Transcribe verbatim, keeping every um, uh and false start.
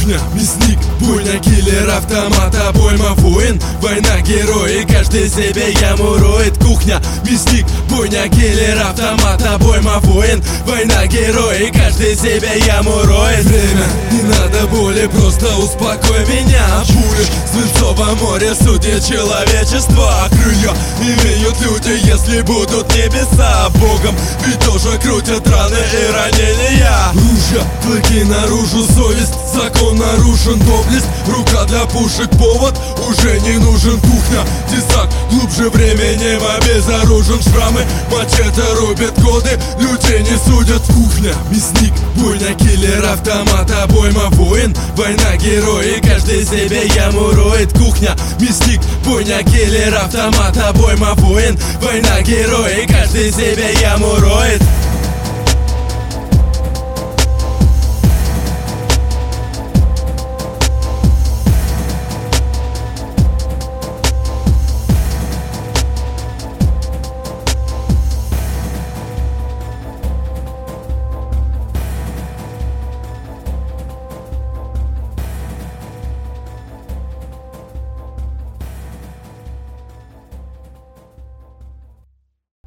Кухня, мясник, бойня, киллер, автомат, обойма, воин, война, герои, каждый себе яму роет. Кухня, мясник, бойня, киллер, автомат, обойма, воин, война, герои, каждый себе яму роет. Время, не надо боли, просто успокой меня. Пули, свинцовое море, судьи человечества. Крылья имеют люди, если будут небеса. Богом ведь тоже крутят раны и ранения. Ружья, клыки наружу, совесть, закон нарушен, доблесть, рука для пушек, повод уже не нужен. Кухня, тесак, глубже временем обезоружен. Шрамы, мачете рубят годы, людей не судят. Кухня, мясник, бойня, киллер, автомат, обойма, воин, война, герои, каждый себе яму роет. Кухня, мясник, бойня, киллер, автомат, обойма, воин, война, герои, каждый себе яму роет.